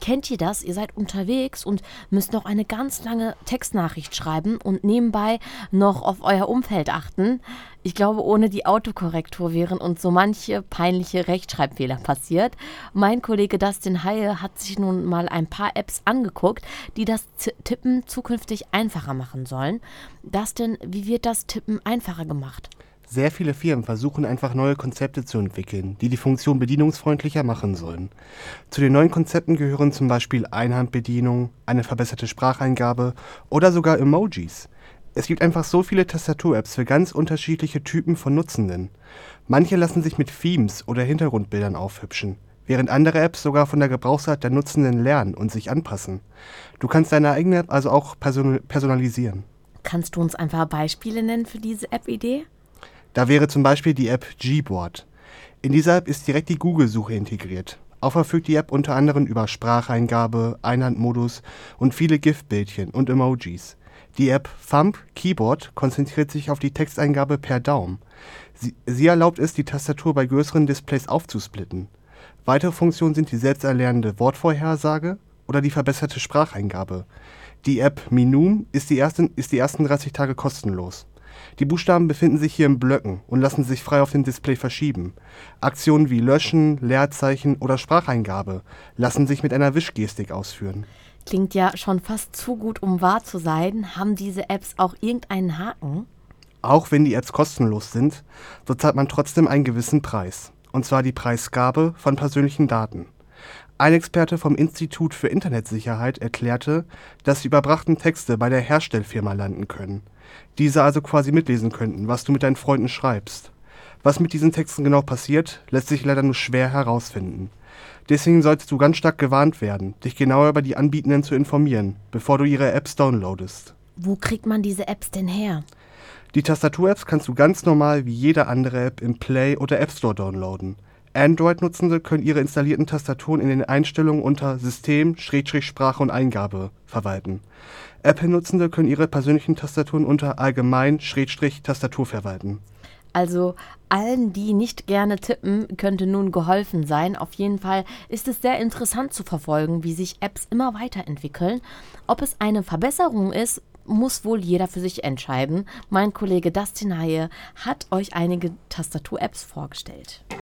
Kennt ihr das? Ihr seid unterwegs und müsst noch eine ganz lange Textnachricht schreiben und nebenbei noch auf euer Umfeld achten. Ich glaube, ohne die Autokorrektur wären uns so manche peinliche Rechtschreibfehler passiert. Mein Kollege Dustin Haie hat sich nun mal ein paar Apps angeguckt, die das Tippen zukünftig einfacher machen sollen. Dustin, wie wird das Tippen einfacher gemacht? Sehr viele Firmen versuchen einfach neue Konzepte zu entwickeln, die die Funktion bedienungsfreundlicher machen sollen. Zu den neuen Konzepten gehören zum Beispiel Einhandbedienung, eine verbesserte Spracheingabe oder sogar Emojis. Es gibt einfach so viele Tastatur-Apps für ganz unterschiedliche Typen von Nutzenden. Manche lassen sich mit Themes oder Hintergrundbildern aufhübschen, während andere Apps sogar von der Gebrauchsart der Nutzenden lernen und sich anpassen. Du kannst deine eigene App also auch personalisieren. Kannst du uns ein paar Beispiele nennen für diese App-Idee? Da wäre zum Beispiel die App Gboard. In dieser App ist direkt die Google-Suche integriert. Auch verfügt die App unter anderem über Spracheingabe, Einhandmodus und viele GIF-Bildchen und Emojis. Die App Thumb Keyboard konzentriert sich auf die Texteingabe per Daumen. Sie erlaubt es, die Tastatur bei größeren Displays aufzusplitten. Weitere Funktionen sind die selbsterlernende Wortvorhersage oder die verbesserte Spracheingabe. Die App Minum ist die ersten 30 Tage kostenlos. Die Buchstaben befinden sich hier in Blöcken und lassen sich frei auf dem Display verschieben. Aktionen wie Löschen, Leerzeichen oder Spracheingabe lassen sich mit einer Wischgestik ausführen. Klingt ja schon fast zu gut, um wahr zu sein. Haben diese Apps auch irgendeinen Haken? Auch wenn die Apps kostenlos sind, so zahlt man trotzdem einen gewissen Preis. Und zwar die Preisgabe von persönlichen Daten. Ein Experte vom Institut für Internetsicherheit erklärte, dass die überbrachten Texte bei der Herstellfirma landen können. Diese also quasi mitlesen könnten, was du mit deinen Freunden schreibst. Was mit diesen Texten genau passiert, lässt sich leider nur schwer herausfinden. Deswegen solltest du ganz stark gewarnt werden, dich genauer über die Anbietenden zu informieren, bevor du ihre Apps downloadest. Wo kriegt man diese Apps denn her? Die Tastatur-Apps kannst du ganz normal wie jede andere App im Play oder App Store downloaden. Android-Nutzende können ihre installierten Tastaturen in den Einstellungen unter System, Sprache und Eingabe verwalten. Apple-Nutzende können ihre persönlichen Tastaturen unter Allgemein, Tastatur verwalten. Also allen, die nicht gerne tippen, könnte nun geholfen sein. Auf jeden Fall ist es sehr interessant zu verfolgen, wie sich Apps immer weiterentwickeln. Ob es eine Verbesserung ist, muss wohl jeder für sich entscheiden. Mein Kollege Dustin Haie hat euch einige Tastatur-Apps vorgestellt.